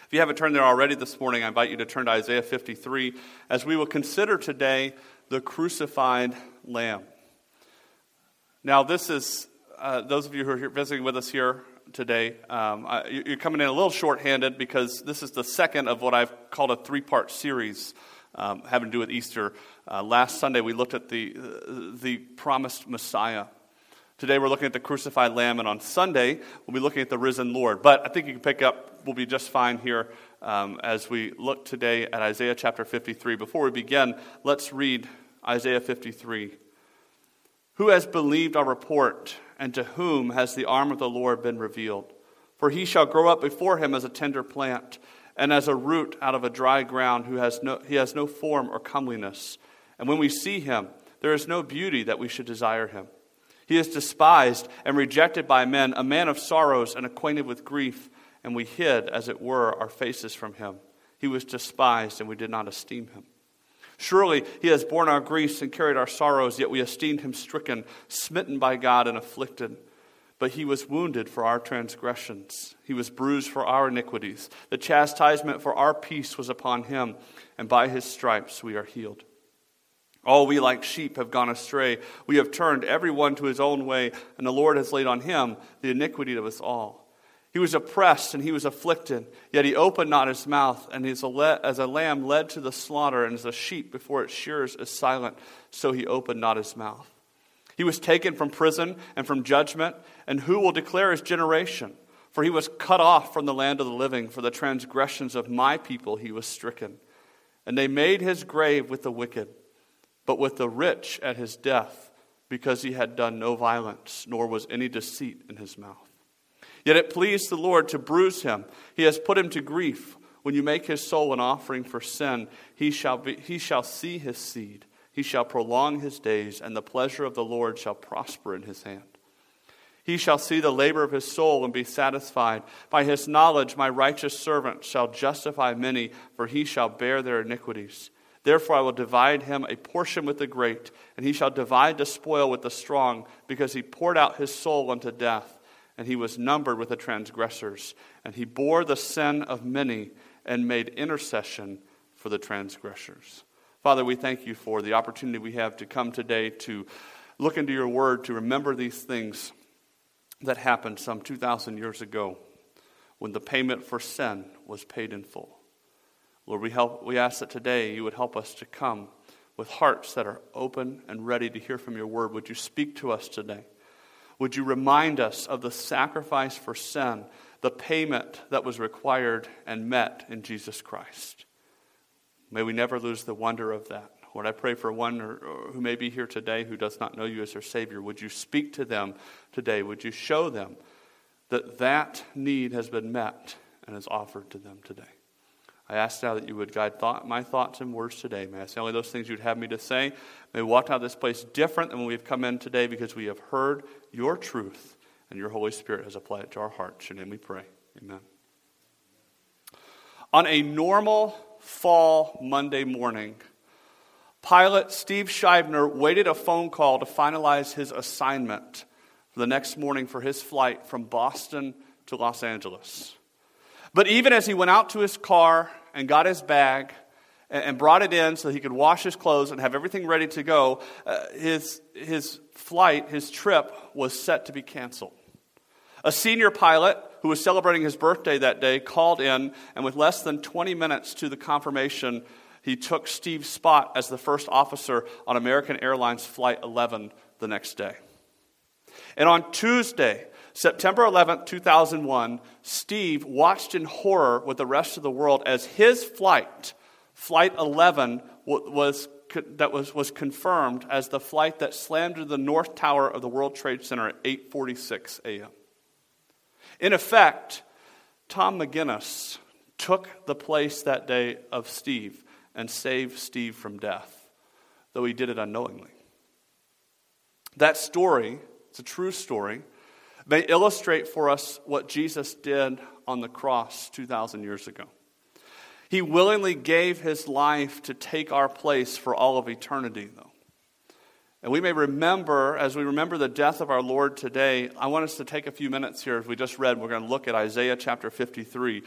If you haven't turned there already this morning, I invite you to turn to Isaiah 53 as we will consider today the crucified Lamb. Now, this is, those of you who are here visiting with us here today, you're coming in a little short-handed because this is the second of what I've called a three-part series having to do with Easter. Last Sunday, we looked at the promised Messiah. Today, we're looking at the crucified Lamb, and on Sunday, we'll be looking at the risen Lord. But I think you can pick up, we'll be just fine here as we look today at Isaiah chapter 53. Before we begin, let's read Isaiah 53. Who has believed our report, and to whom has the arm of the Lord been revealed? For he shall grow up before him as a tender plant, and as a root out of a dry ground. He has no form or comeliness. And when we see him, there is no beauty that we should desire him. He is despised and rejected by men, a man of sorrows and acquainted with grief, and we hid, as it were, our faces from him. He was despised, and we did not esteem him. Surely he has borne our griefs and carried our sorrows, yet we esteemed him stricken, smitten by God, and afflicted. But he was wounded for our transgressions. He was bruised for our iniquities. The chastisement for our peace was upon him, and by his stripes we are healed. All we like sheep have gone astray. We have turned every one to his own way, and the Lord has laid on him the iniquity of us all. He was oppressed and he was afflicted, yet he opened not his mouth. And as a lamb led to the slaughter, and as a sheep before its shearers is silent, so he opened not his mouth. He was taken from prison and from judgment, and who will declare his generation? For he was cut off from the land of the living. For the transgressions of my people he was stricken. And they made his grave with the wicked, but with the rich at his death, because he had done no violence, nor was any deceit in his mouth. Yet it pleased the Lord to bruise him. He has put him to grief. When you make his soul an offering for sin, he shall see his seed. He shall prolong his days, and the pleasure of the Lord shall prosper in his hand. He shall see the labor of his soul and be satisfied. By his knowledge my righteous servant shall justify many, for he shall bear their iniquities. Therefore I will divide him a portion with the great, and he shall divide the spoil with the strong, because he poured out his soul unto death, and he was numbered with the transgressors. And he bore the sin of many, and made intercession for the transgressors. Father, we thank you for the opportunity we have to come today to look into your word, to remember these things that happened some 2,000 years ago, when the payment for sin was paid in full. Lord, we ask that today you would help us to come with hearts that are open and ready to hear from your word. Would you speak to us today? Would you remind us of the sacrifice for sin, the payment that was required and met in Jesus Christ? May we never lose the wonder of that. Lord, I pray for one who may be here today who does not know you as their Savior. Would you speak to them today? Would you show them that need has been met and is offered to them today? I ask now that you would guide my thoughts and words today. May I say only those things you'd have me to say. May we walk out of this place different than when we've come in today, because we have heard your truth and your Holy Spirit has applied it to our hearts. In your name we pray. Amen. On a normal fall Monday morning, pilot Steve Scheibner waited a phone call to finalize his assignment for the next morning for his flight from Boston to Los Angeles. But even as he went out to his car and got his bag and brought it in so he could wash his clothes and have everything ready to go, his trip was set to be canceled. A senior pilot who was celebrating his birthday that day called in, and with less than 20 minutes to the confirmation, he took Steve's spot as the first officer on American Airlines Flight 11 the next day. And on Tuesday, September 11th, 2001, Steve watched in horror with the rest of the world as his flight, Flight 11, was confirmed as the flight that slammed into the North Tower of the World Trade Center at 8:46 a.m. In effect, Tom McGinnis took the place that day of Steve and saved Steve from death, though he did it unknowingly. That story, it's a true story, may illustrate for us what Jesus did on the cross 2,000 years ago. He willingly gave his life to take our place for all of eternity, though. And we may remember, as we remember the death of our Lord today, I want us to take a few minutes here, as we just read, we're going to look at Isaiah chapter 53.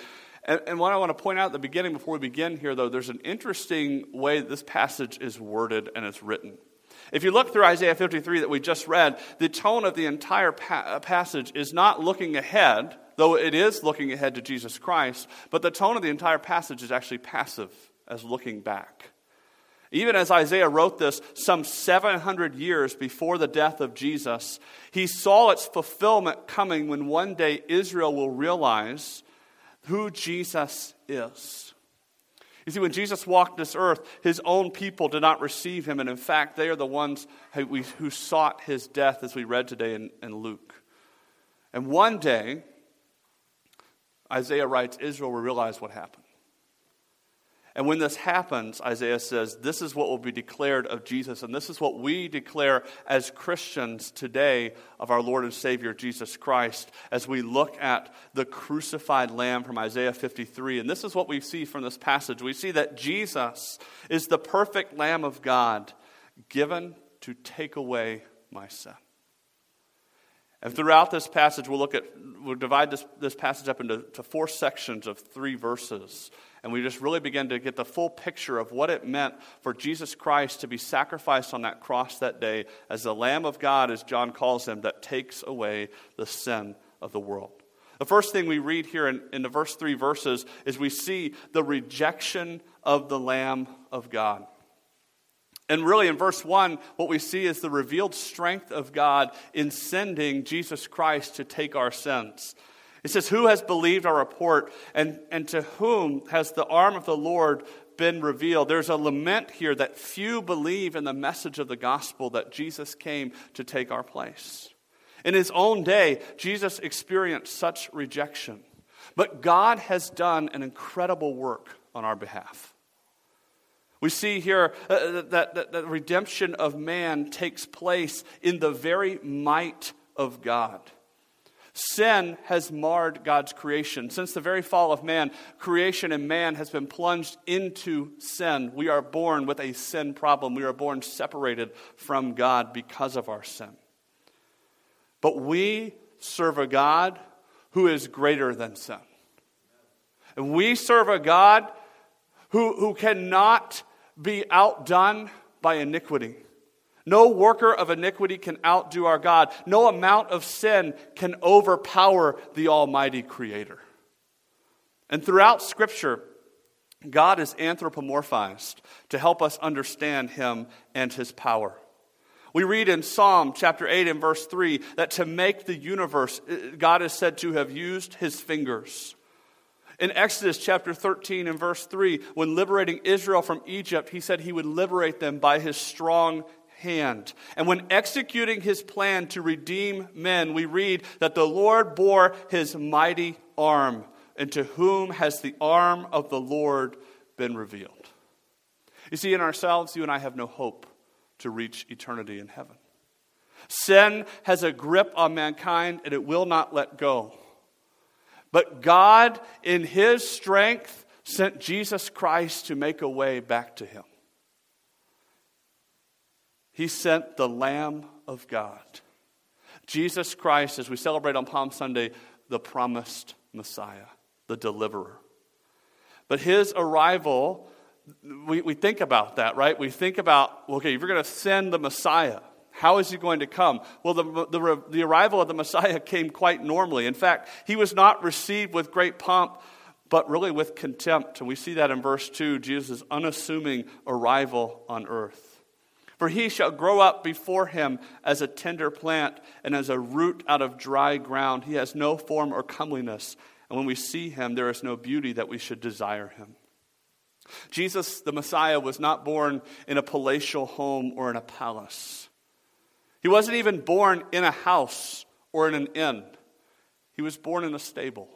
And what I want to point out at the beginning, before we begin here, though, there's an interesting way that this passage is worded and it's written. If you look through Isaiah 53 that we just read, the tone of the entire passage is not looking ahead, though it is looking ahead to Jesus Christ, but the tone of the entire passage is actually passive, as looking back. Even as Isaiah wrote this some 700 years before the death of Jesus, he saw its fulfillment coming when one day Israel will realize who Jesus is. You see, when Jesus walked this earth, his own people did not receive him, and in fact, they are the ones who sought his death, as we read today in Luke. And one day, Isaiah writes, Israel will realize what happened. And when this happens, Isaiah says, this is what will be declared of Jesus, and this is what we declare as Christians today of our Lord and Savior, Jesus Christ, as we look at the crucified Lamb from Isaiah 53. And this is what we see from this passage. We see that Jesus is the perfect Lamb of God, given to take away my sin. And throughout this passage, we'll divide this passage up into 4 sections of 3 verses. And we just really begin to get the full picture of what it meant for Jesus Christ to be sacrificed on that cross that day as the Lamb of God, as John calls him, that takes away the sin of the world. The first thing we read here in the first 3 verses is we see the rejection of the Lamb of God. And really in verse 1, what we see is the revealed strength of God in sending Jesus Christ to take our sins. It says, who has believed our report, and to whom has the arm of the Lord been revealed? There's a lament here that few believe in the message of the gospel that Jesus came to take our place. In his own day, Jesus experienced such rejection. But God has done an incredible work on our behalf. We see here that the redemption of man takes place in the very might of God. Sin has marred God's creation. Since the very fall of man, creation and man has been plunged into sin. We are born with a sin problem. We are born separated from God because of our sin. But we serve a God who is greater than sin. And we serve a God who cannot be outdone by iniquity. No worker of iniquity can outdo our God. No amount of sin can overpower the Almighty Creator. And throughout Scripture, God is anthropomorphized to help us understand Him and His power. We read in Psalm chapter 8 and verse 3 that to make the universe, God is said to have used His fingers. In Exodus chapter 13 and verse 3, when liberating Israel from Egypt, He said He would liberate them by His strong hand. And when executing His plan to redeem men, we read that the Lord bore His mighty arm, and to whom has the arm of the Lord been revealed? You see, in ourselves, you and I have no hope to reach eternity in heaven. Sin has a grip on mankind, and it will not let go. But God, in His strength, sent Jesus Christ to make a way back to Him. He sent the Lamb of God. Jesus Christ, as we celebrate on Palm Sunday, the promised Messiah, the deliverer. But His arrival, we think about that, right? We think about, okay, if you're going to send the Messiah, how is He going to come? Well, the arrival of the Messiah came quite normally. In fact, He was not received with great pomp, but really with contempt. And we see that in verse 2, Jesus' unassuming arrival on earth. For He shall grow up before Him as a tender plant and as a root out of dry ground. He has no form or comeliness. And when we see Him, there is no beauty that we should desire Him. Jesus, the Messiah, was not born in a palatial home or in a palace. He wasn't even born in a house or in an inn. He was born in a stable.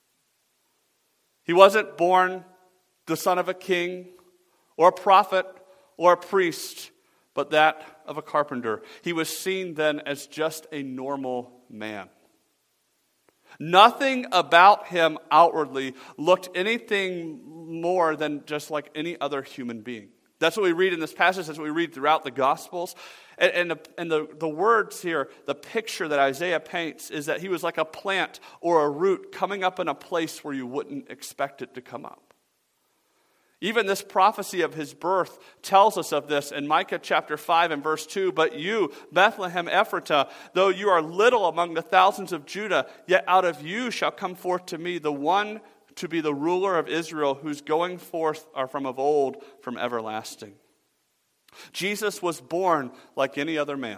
He wasn't born the son of a king or a prophet or a priest, but that of a carpenter. He was seen then as just a normal man. Nothing about Him outwardly looked anything more than just like any other human being. That's what we read in this passage. That's what we read throughout the Gospels. And the words here, the picture that Isaiah paints is that he was like a plant or a root coming up in a place where you wouldn't expect it to come up. Even this prophecy of his birth tells us of this in Micah chapter 5 and verse 2. But you, Bethlehem Ephratah, though you are little among the thousands of Judah, yet out of you shall come forth to me the one to be the ruler of Israel, whose going forth are from of old, from everlasting. Jesus was born like any other man.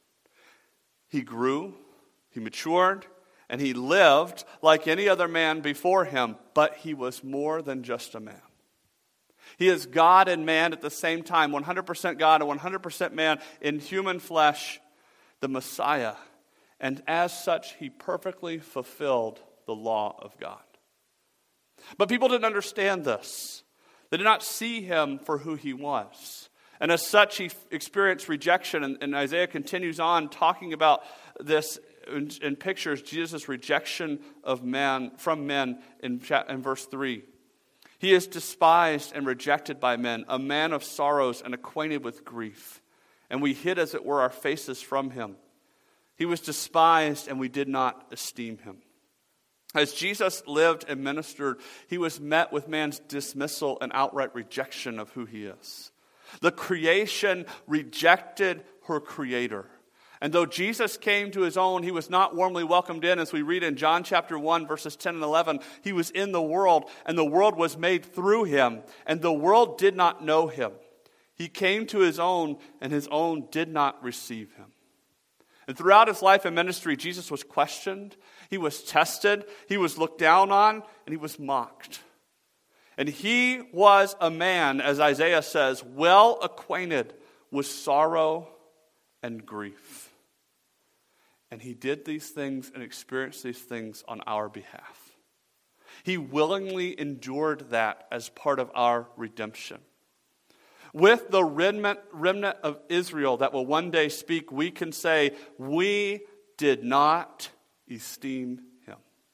He grew, he matured, and he lived like any other man before him, but he was more than just a man. He is God and man at the same time, 100% God and 100% man in human flesh, the Messiah. And as such, he perfectly fulfilled the law of God. But people didn't understand this. They did not see him for who he was. And as such, he experienced rejection. And Isaiah continues on talking about this in pictures, Jesus' rejection of man from men in verse 3. He is despised and rejected by men, a man of sorrows and acquainted with grief. And we hid, as it were, our faces from him. He was despised, and we did not esteem him. As Jesus lived and ministered, he was met with man's dismissal and outright rejection of who he is. The creation rejected her creator. And though Jesus came to his own, he was not warmly welcomed in. As we read in John chapter 1, verses 10 and 11, he was in the world, and the world was made through him, and the world did not know him. He came to his own, and his own did not receive him. And throughout his life and ministry, Jesus was questioned, he was tested, he was looked down on, and he was mocked. And he was a man, as Isaiah says, well acquainted with sorrow and grief. And he did these things and experienced these things on our behalf. He willingly endured that as part of our redemption. With the remnant of Israel that will one day speak, we can say, we did not esteem him.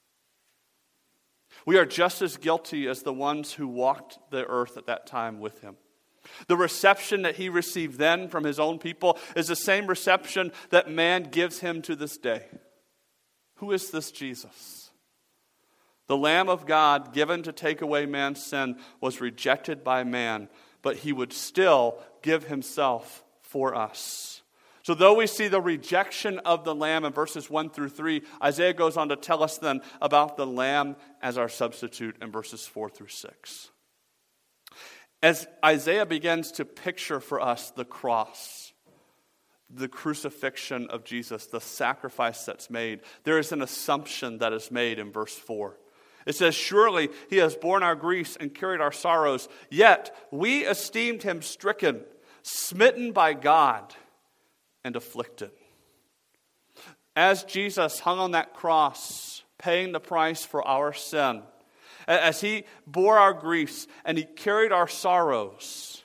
We are just as guilty as the ones who walked the earth at that time with him. The reception that he received then from his own people is the same reception that man gives him to this day. Who is this Jesus? The Lamb of God given to take away man's sin was rejected by man, but he would still give himself for us. So though we see the rejection of the Lamb in verses 1 through 3, Isaiah goes on to tell us then about the Lamb as our substitute in verses 4 through 6. As Isaiah begins to picture for us the cross, the crucifixion of Jesus, the sacrifice that's made, there is an assumption that is made in verse 4. It says, surely he has borne our griefs and carried our sorrows, yet we esteemed him stricken, smitten by God, and afflicted. As Jesus hung on that cross, paying the price for our sin, as he bore our griefs and he carried our sorrows,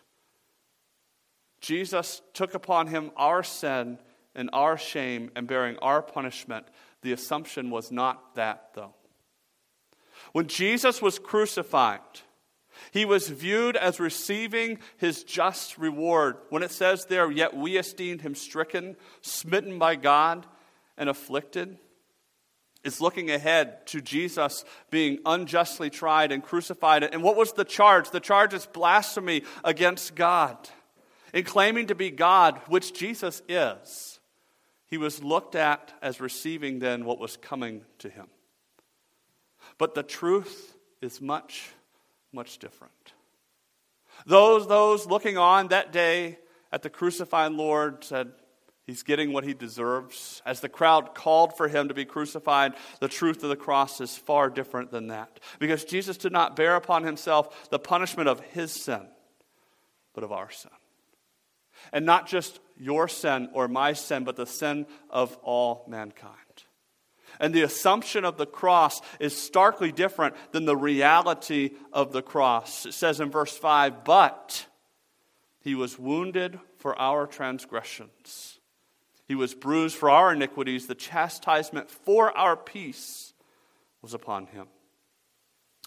Jesus took upon him our sin and our shame and bearing our punishment. The assumption was not that, though. When Jesus was crucified, he was viewed as receiving his just reward. When it says there, yet we esteemed him stricken, smitten by God, and afflicted, it's looking ahead to Jesus being unjustly tried and crucified. And what was the charge? The charge is blasphemy against God. In claiming to be God, which Jesus is, he was looked at as receiving then what was coming to him. But the truth is much, much different. Those looking on that day at the crucified Lord said, he's getting what he deserves. As the crowd called for him to be crucified, the truth of the cross is far different than that. Because Jesus did not bear upon himself the punishment of his sin, but of our sin. And not just your sin or my sin, but the sin of all mankind. And the assumption of the cross is starkly different than the reality of the cross. It says in verse 5, but he was wounded for our transgressions. He was bruised for our iniquities. The chastisement for our peace was upon him.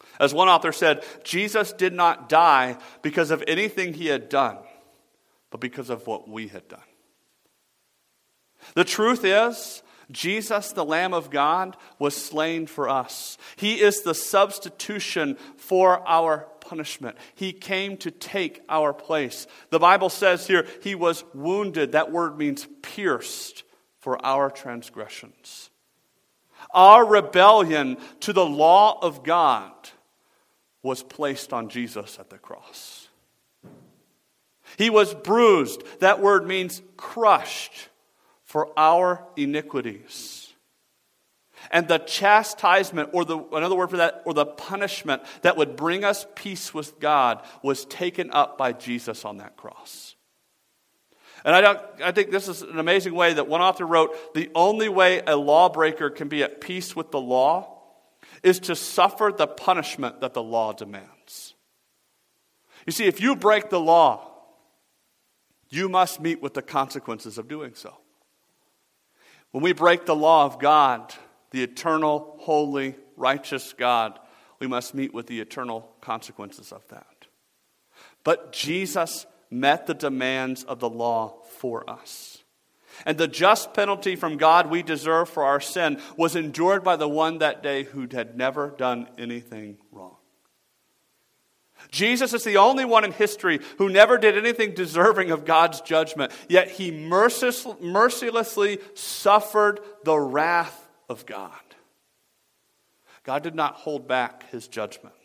As one author said, Jesus did not die because of anything he had done, but because of what we had done. The truth is, Jesus, the Lamb of God, was slain for us. He is the substitution for our punishment. He came to take our place. The Bible says here, he was wounded. That word means pierced for our transgressions. Our rebellion to the law of God was placed on Jesus at the cross. He was bruised. That word means crushed for our iniquities. And the chastisement, or another word for that, or the punishment that would bring us peace with God was taken up by Jesus on that cross. And I think this is an amazing way that one author wrote, the only way a lawbreaker can be at peace with the law is to suffer the punishment that the law demands. You see, if you break the law, you must meet with the consequences of doing so. When we break the law of God, the eternal, holy, righteous God, we must meet with the eternal consequences of that. But Jesus met the demands of the law for us. And the just penalty from God we deserve for our sin was endured by the one that day who had never done anything wrong. Jesus is the only one in history who never did anything deserving of God's judgment, yet he mercilessly suffered the wrath of God. God did not hold back his judgment.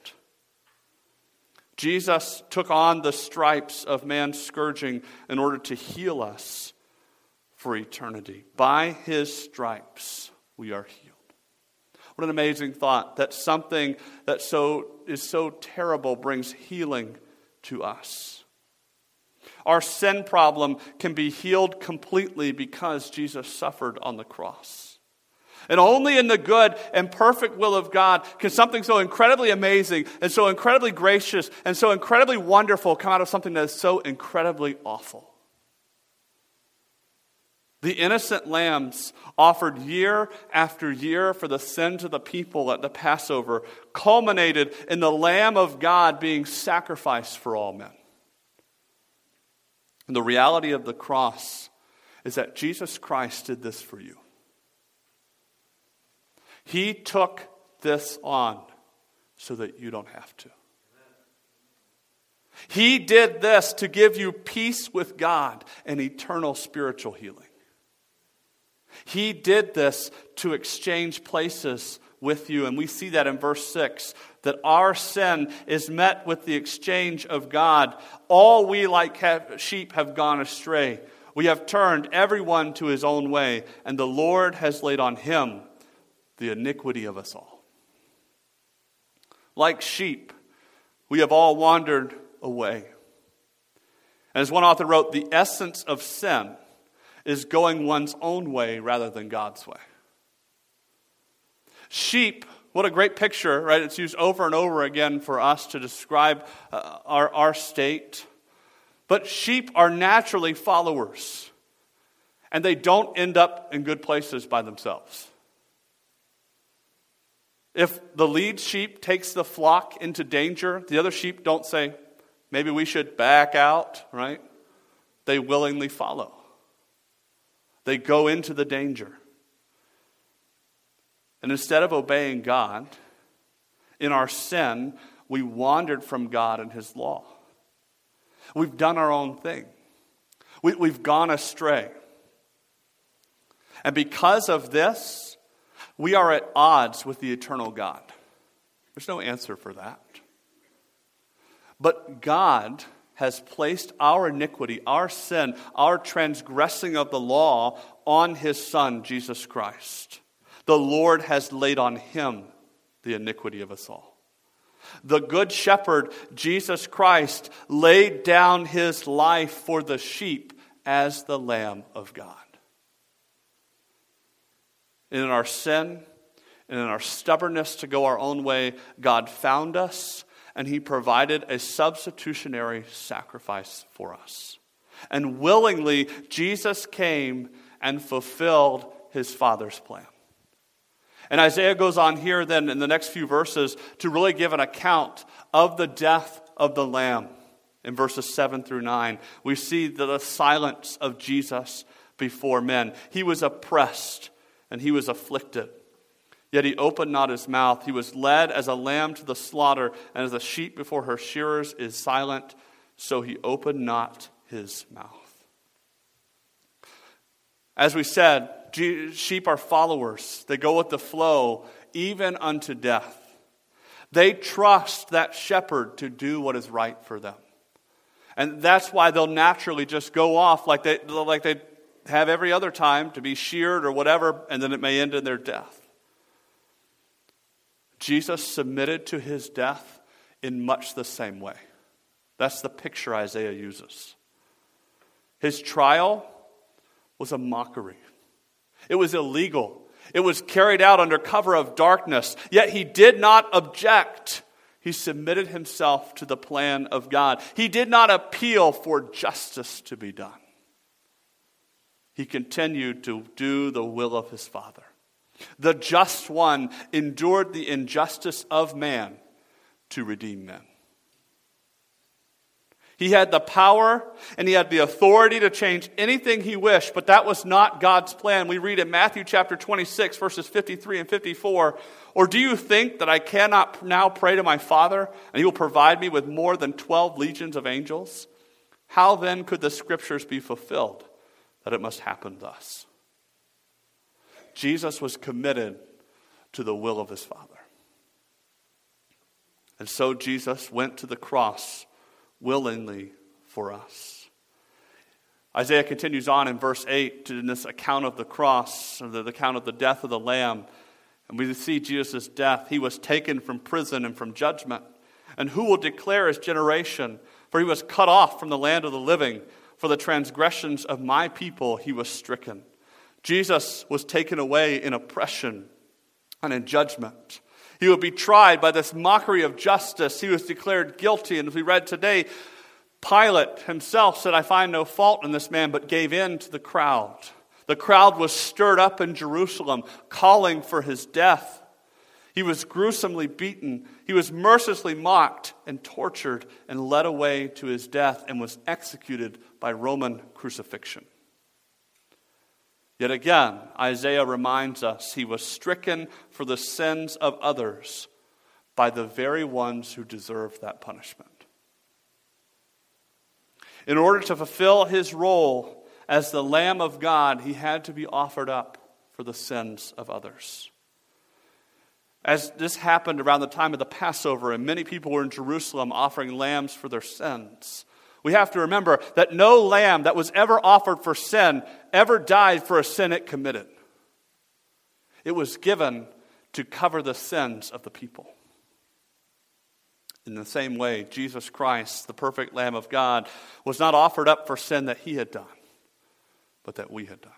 Jesus took on the stripes of man's scourging in order to heal us for eternity. By his stripes we are healed. What an amazing thought that something that is so terrible brings healing to us. Our sin problem can be healed completely because Jesus suffered on the cross. And only in the good and perfect will of God can something so incredibly amazing and so incredibly gracious and so incredibly wonderful come out of something that is so incredibly awful. The innocent lambs offered year after year for the sins of the people at the Passover culminated in the Lamb of God being sacrificed for all men. And the reality of the cross is that Jesus Christ did this for you. He took this on so that you don't have to. He did this to give you peace with God and eternal spiritual healing. He did this to exchange places with you. And we see that in verse 6, that our sin is met with the exchange of God. All we like sheep have gone astray. We have turned everyone to his own way, and the Lord has laid on him the iniquity of us all. Like sheep, we have all wandered away. And as one author wrote, the essence of sin is going one's own way rather than God's way. Sheep, what a great picture, right? It's used over and over again for us to describe our state. But sheep are naturally followers, and they don't end up in good places by themselves. If the lead sheep takes the flock into danger, the other sheep don't say, maybe we should back out, right? They willingly follow. They go into the danger. And instead of obeying God, in our sin, we wandered from God and his law. We've done our own thing. We've gone astray. And because of this, we are at odds with the eternal God. There's no answer for that. But God has placed our iniquity, our sin, our transgressing of the law on his Son, Jesus Christ. The Lord has laid on him the iniquity of us all. The Good Shepherd, Jesus Christ, laid down his life for the sheep as the Lamb of God. And in our sin and in our stubbornness to go our own way, God found us, and he provided a substitutionary sacrifice for us. And willingly, Jesus came and fulfilled his Father's plan. And Isaiah goes on here then in the next few verses to really give an account of the death of the Lamb. In verses 7 through 9, we see the silence of Jesus before men. He was oppressed and he was afflicted. Yet he opened not his mouth. He was led as a lamb to the slaughter, and as a sheep before her shearers is silent, so he opened not his mouth. As we said, sheep are followers. They go with the flow, even unto death. They trust that shepherd to do what is right for them. And that's why they'll naturally just go off like they have every other time, to be sheared or whatever, and then it may end in their death. Jesus submitted to his death in much the same way. That's the picture Isaiah uses. His trial was a mockery. It was illegal. It was carried out under cover of darkness. Yet he did not object. He submitted himself to the plan of God. He did not appeal for justice to be done. He continued to do the will of his Father. The just one endured the injustice of man to redeem men. He had the power and he had the authority to change anything he wished, but that was not God's plan. We read in Matthew chapter 26, verses 53 and 54, "Or do you think that I cannot now pray to my Father, and he will provide me with more than 12 legions of angels? How then could the scriptures be fulfilled that it must happen thus?" Jesus was committed to the will of his Father. And so Jesus went to the cross willingly for us. Isaiah continues on in verse 8 in this account of the cross, or the account of the death of the Lamb. And we see Jesus' death. He was taken from prison and from judgment. And who will declare his generation? For he was cut off from the land of the living. For the transgressions of my people he was stricken. Jesus was taken away in oppression and in judgment. He would be tried by this mockery of justice. He was declared guilty. And as we read today, Pilate himself said, "I find no fault in this man," but gave in to the crowd. The crowd was stirred up in Jerusalem, calling for his death. He was gruesomely beaten. He was mercilessly mocked and tortured and led away to his death and was executed by Roman crucifixion. Yet again, Isaiah reminds us he was stricken for the sins of others by the very ones who deserved that punishment. In order to fulfill his role as the Lamb of God, he had to be offered up for the sins of others. As this happened around the time of the Passover, and many people were in Jerusalem offering lambs for their sins, we have to remember that no lamb that was ever offered for sin ever died for a sin it committed. It was given to cover the sins of the people. In the same way, Jesus Christ, the perfect Lamb of God, was not offered up for sin that he had done, but that we had done.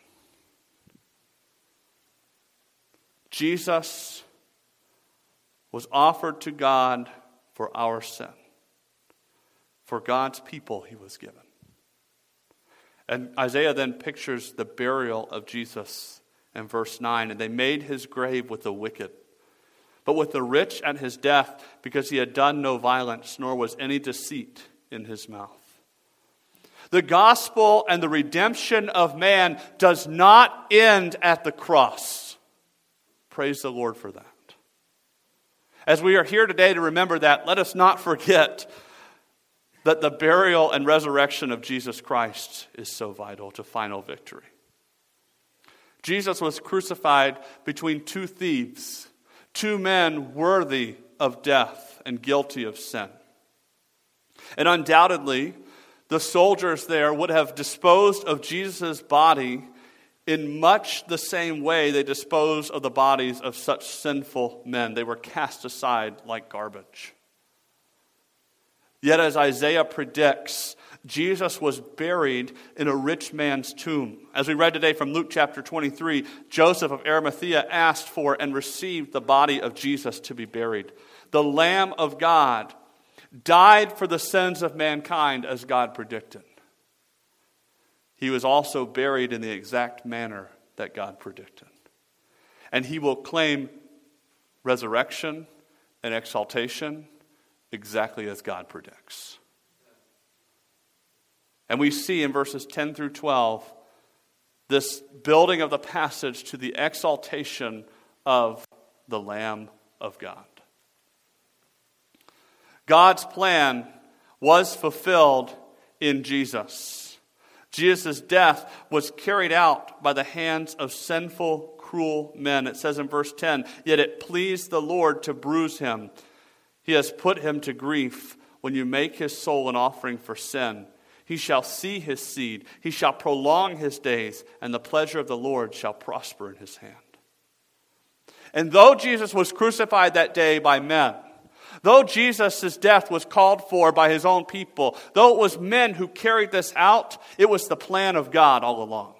Jesus was offered to God for our sin. For God's people he was given. And Isaiah then pictures the burial of Jesus in verse 9. "And they made his grave with the wicked, but with the rich at his death, because he had done no violence, nor was any deceit in his mouth." The gospel and the redemption of man does not end at the cross. Praise the Lord for that. As we are here today to remember that, let us not forget that the burial and resurrection of Jesus Christ is so vital to final victory. Jesus was crucified between two thieves, two men worthy of death and guilty of sin. And undoubtedly, the soldiers there would have disposed of Jesus' body in much the same way they disposed of the bodies of such sinful men. They were cast aside like garbage. Yet as Isaiah predicts, Jesus was buried in a rich man's tomb. As we read today from Luke chapter 23, Joseph of Arimathea asked for and received the body of Jesus to be buried. The Lamb of God died for the sins of mankind as God predicted. He was also buried in the exact manner that God predicted. And he will claim resurrection, and exaltation, exactly as God predicts. And we see in verses 10 through 12 this building of the passage to the exaltation of the Lamb of God. God's plan was fulfilled in Jesus. Jesus' death was carried out by the hands of sinful, cruel men. It says in verse 10, "Yet it pleased the Lord to bruise him. He has put him to grief. When you make his soul an offering for sin, he shall see his seed. He shall prolong his days, and the pleasure of the Lord shall prosper in his hand." And though Jesus was crucified that day by men, though Jesus' death was called for by his own people, though it was men who carried this out, it was the plan of God all along.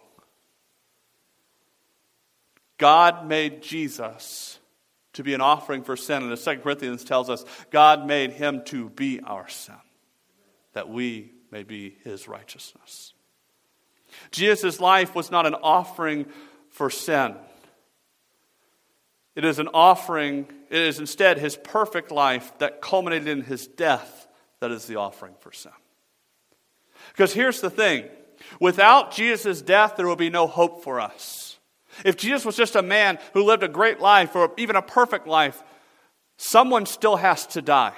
God made Jesus to be an offering for sin. And as 2 Corinthians tells us, God made him to be our sin, that we may be his righteousness. Jesus' life was not an offering for sin. It is an offering, it is instead his perfect life that culminated in his death that is the offering for sin. Because here's the thing, without Jesus' death, there will be no hope for us. If Jesus was just a man who lived a great life or even a perfect life, someone still has to die.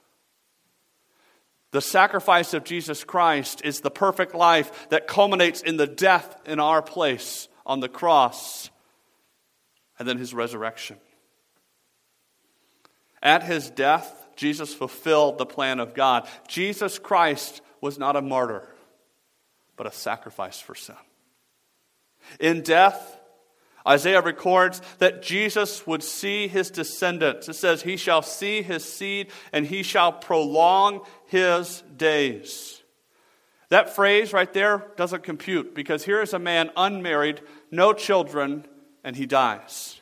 The sacrifice of Jesus Christ is the perfect life that culminates in the death in our place on the cross and then his resurrection. At his death, Jesus fulfilled the plan of God. Jesus Christ was not a martyr, but a sacrifice for sin. In death, Isaiah records that Jesus would see his descendants. It says, he shall see his seed and he shall prolong his days. That phrase right there doesn't compute, because here is a man unmarried, no children, and he dies.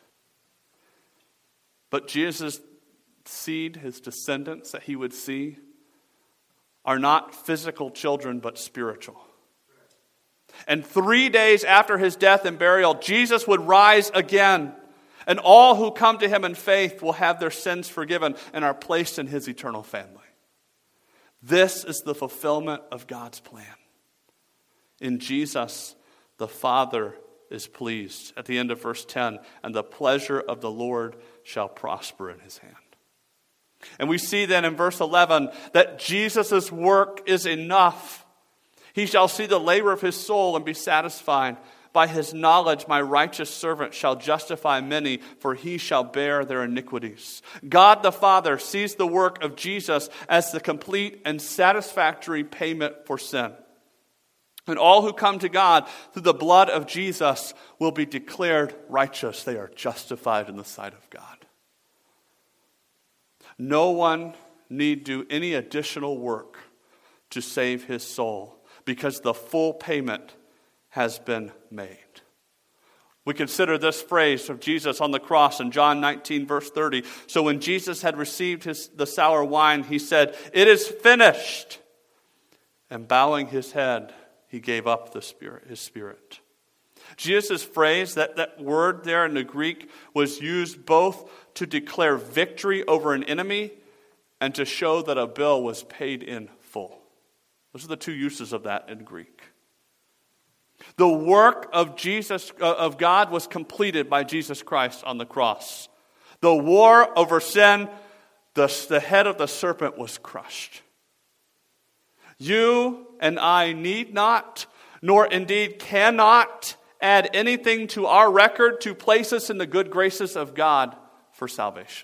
But Jesus' seed, his descendants that he would see, are not physical children, but spiritual. And 3 days after his death and burial, Jesus would rise again. And all who come to him in faith will have their sins forgiven and are placed in his eternal family. This is the fulfillment of God's plan. In Jesus, the Father is pleased. At the end of verse 10, and the pleasure of the Lord shall prosper in his hand. And we see then in verse 11 that Jesus' work is enough. He shall see the labor of his soul and be satisfied. By his knowledge, my righteous servant shall justify many, for he shall bear their iniquities. God the Father sees the work of Jesus as the complete and satisfactory payment for sin. And all who come to God through the blood of Jesus will be declared righteous. They are justified in the sight of God. No one need do any additional work to save his soul, because the full payment has been made. We consider this phrase of Jesus on the cross in John 19, verse 30. So when Jesus had received the sour wine, he said, "It is finished." And bowing his head, he gave up his spirit. Jesus' phrase, that word there in the Greek, was used both to declare victory over an enemy and to show that a bill was paid in full. Those are the two uses of that in Greek. The work of God was completed by Jesus Christ on the cross. The war over sin, the head of the serpent was crushed. You and I need not, nor indeed cannot, add anything to our record to place us in the good graces of God for salvation.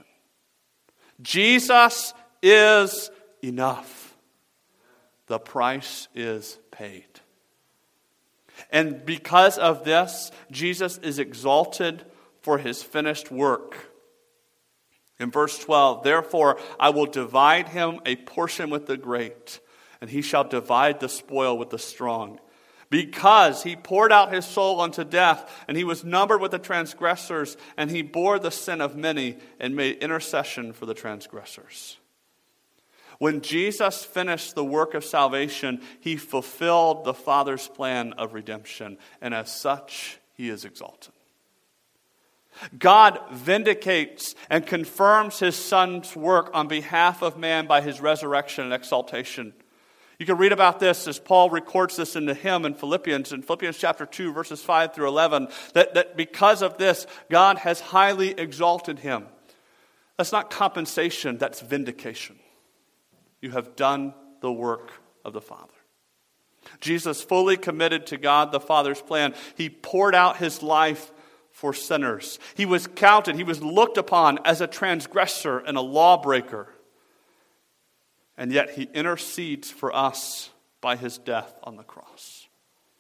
Jesus is enough. The price is paid. And because of this, Jesus is exalted for his finished work. In verse 12, therefore I will divide him a portion with the great, and he shall divide the spoil with the strong. Because he poured out his soul unto death, and he was numbered with the transgressors, and he bore the sin of many and made intercession for the transgressors. When Jesus finished the work of salvation, he fulfilled the Father's plan of redemption, and as such, he is exalted. God vindicates and confirms his Son's work on behalf of man by his resurrection and exaltation. You can read about this as Paul records this in the hymn in Philippians chapter 2, verses 5 through 11, that because of this, God has highly exalted him. That's not compensation, that's vindication. You have done the work of the Father. Jesus fully committed to God the Father's plan. He poured out his life for sinners. He was looked upon as a transgressor and a lawbreaker. And yet he intercedes for us by his death on the cross.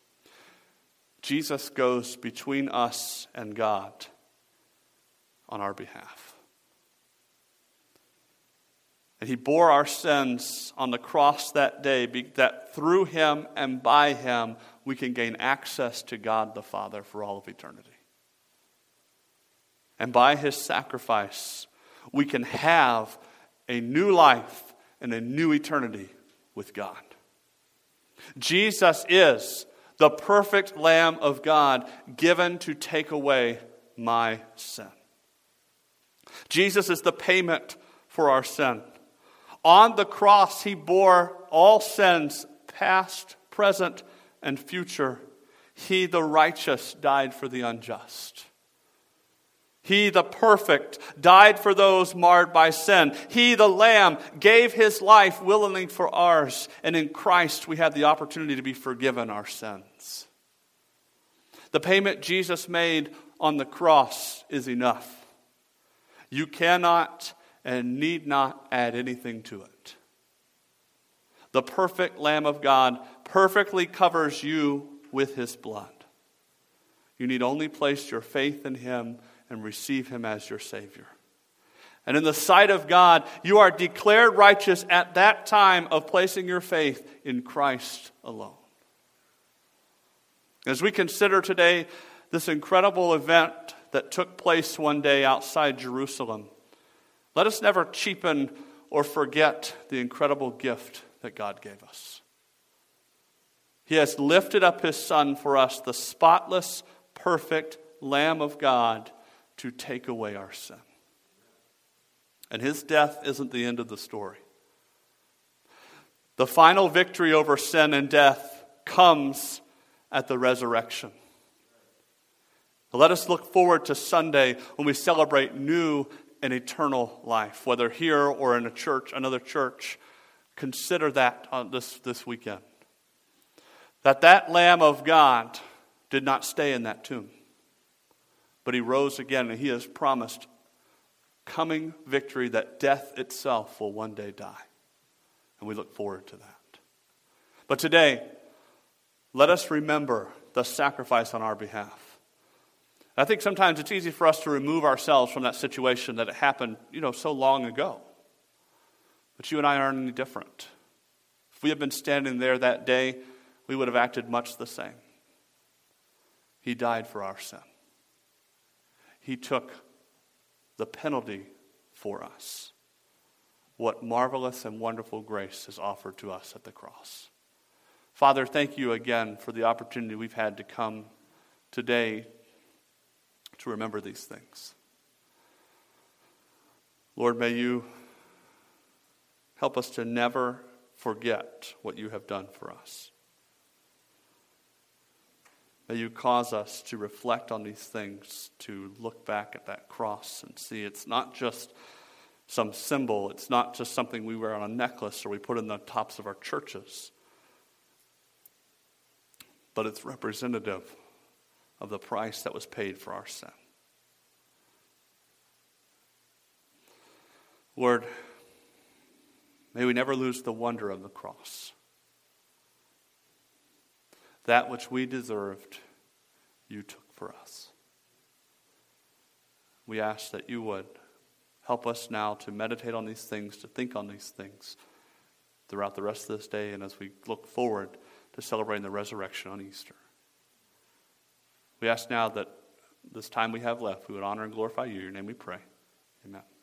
Jesus goes between us and God on our behalf. And he bore our sins on the cross that day, that through him and by him we can gain access to God the Father for all of eternity. And by his sacrifice, we can have a new life and a new eternity with God. Jesus is the perfect Lamb of God given to take away my sin. Jesus is the payment for our sin. On the cross, he bore all sins, past, present, and future. He, the righteous, died for the unjust. He, the perfect, died for those marred by sin. He, the Lamb, gave his life willingly for ours. And in Christ, we have the opportunity to be forgiven our sins. The payment Jesus made on the cross is enough. You cannot and need not add anything to it. The perfect Lamb of God perfectly covers you with his blood. You need only place your faith in him and receive him as your Savior. And in the sight of God, you are declared righteous at that time of placing your faith in Christ alone. As we consider today this incredible event that took place one day outside Jerusalem, let us never cheapen or forget the incredible gift that God gave us. He has lifted up his Son for us, the spotless, perfect Lamb of God, to take away our sin. And his death isn't the end of the story. The final victory over sin and death comes at the resurrection. Let us look forward to Sunday when we celebrate new and eternal life, whether here or in a church, another church. Consider that on this weekend. That Lamb of God did not stay in that tomb. But he rose again, and he has promised coming victory that death itself will one day die. And we look forward to that. But today, let us remember the sacrifice on our behalf. I think sometimes it's easy for us to remove ourselves from that situation that it happened, so long ago. But you and I aren't any different. If we had been standing there that day, we would have acted much the same. He died for our sin. He took the penalty for us. What marvelous and wonderful grace is offered to us at the cross. Father, thank you again for the opportunity we've had to come today to remember these things. Lord, may you help us to never forget what you have done for us. May you cause us to reflect on these things, to look back at that cross and see it's not just some symbol. It's not just something we wear on a necklace or we put in the tops of our churches. But it's representative of the price that was paid for our sin. Lord, may we never lose the wonder of the cross. That which we deserved, you took for us. We ask that you would help us now to meditate on these things, to think on these things throughout the rest of this day and as we look forward to celebrating the resurrection on Easter. We ask now that this time we have left, we would honor and glorify you. In your name we pray. Amen.